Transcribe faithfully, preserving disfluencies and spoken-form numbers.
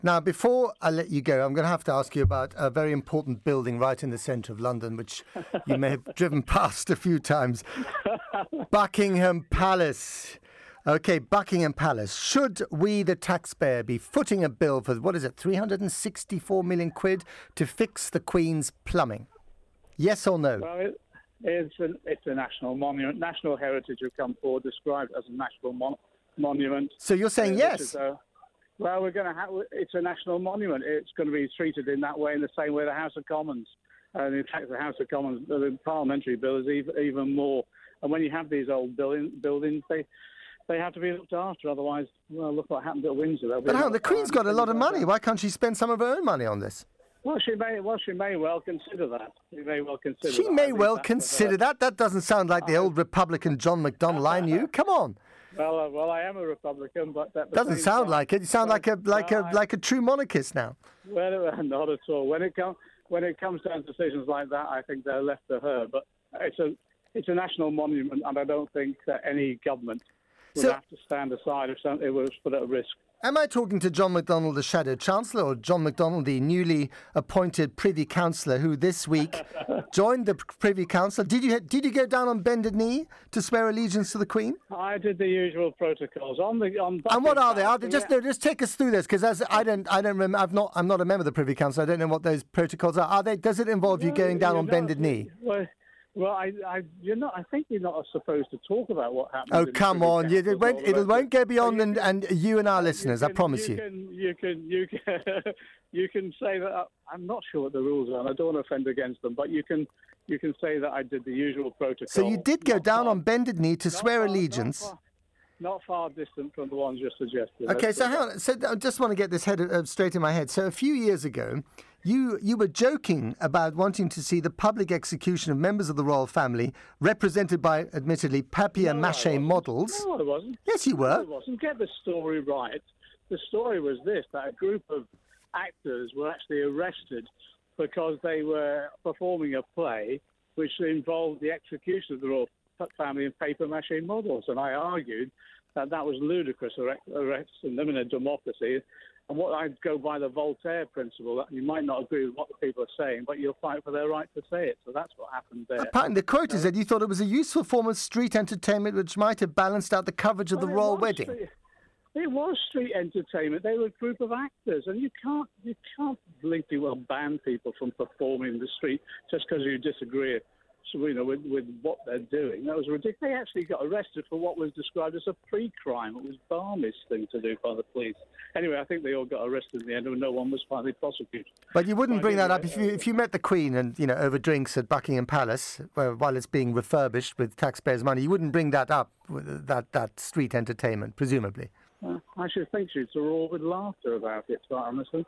Now, before I let you go, I'm going to have to ask you about a very important building right in the centre of London, which you may have driven past a few times. Buckingham Palace. Okay, Buckingham Palace. Should we, the taxpayer, be footing a bill for, what is it, three hundred sixty-four million quid to fix the Queen's plumbing? Yes or no? Well, it, it's, an, it's a national monument. National Heritage have come forward, described as a national mon- monument. So you're saying uh, yes? A, well, we're going to have. It's a national monument. It's going to be treated in that way, in the same way the House of Commons. And in fact, the House of Commons, the parliamentary bill is even, even more. And when you have these old building, buildings, they they have to be looked after. Otherwise, well, look what happened at Windsor. But how? The Queen's got a lot of money. Why can't she spend some of her own money on this? Well, she may. Well, she may well consider that. She may well consider. She that. may well consider that. That doesn't sound like the old Republican John McDonnell I knew. Come on. Well, uh, well, I am a Republican, but that doesn't sound time, like it. You sound like a like well, a like a true monarchist now. Well, not at all. When it comes when it comes down to decisions like that, I think they're left to her. But it's a it's a national monument, and I don't think that any government would so, have to stand aside if something was put at risk. Am I talking to John McDonnell, the Shadow Chancellor, or John McDonnell, the newly appointed Privy Councillor, who this week joined the Privy Council? Did you did you go down on bended knee to swear allegiance to the Queen? I did the usual protocols on the on. And what are they? Are they just yeah. no, just take us through this, because as I don't I don't remember. I've not I'm not a member of the Privy Council. I don't know what those protocols are. Are they? Does it involve well, you going down on not, bended knee? Well, Well, I, I, you're not. I think you're not supposed to talk about what happened. Oh, come on! You, it won't. It won't go beyond, and, and you and our listeners. You can, I promise you. You can, you can. You can. You can say that. Uh, I'm not sure what the rules are, and I don't want to offend against them. But you can. You can say that I did the usual protocol. So you did go down far, on bended knee to swear far, allegiance. Not far, not far distant from the ones you suggested. Okay, so hang on. So I just want to get this head uh, straight in my head. So a few years ago, you you were joking about wanting to see the public execution of members of the royal family represented by, admittedly, papier-mâché no, models. No, I wasn't. Yes, you were. No, I wasn't. Get the story right. The story was this, that a group of actors were actually arrested because they were performing a play which involved the execution of the royal family in papier-mâché models. And I argued that that was ludicrous, arresting them in a democracy. And what I'd go by the Voltaire principle, that you might not agree with what the people are saying, but you'll fight for their right to say it. So that's what happened there. Apparently, the quote is that you thought it was a useful form of street entertainment which might have balanced out the coverage of well, the royal wedding. Street, it was street entertainment. They were a group of actors, and you can't you can't legally well ban people from performing in the street just because you disagree. So, you know, with, with what they're doing. That was ridiculous. They actually got arrested for what was described as a pre-crime. It was Barney's thing to do by the police. Anyway, I think they all got arrested in the end, and no one was finally prosecuted. But you wouldn't bring that up if you if you met the Queen and, you know, over drinks at Buckingham Palace where, while it's being refurbished with taxpayers' money. You wouldn't bring that up, that that street entertainment, presumably. Uh, I should think she'd roar with laughter about it, quite honestly.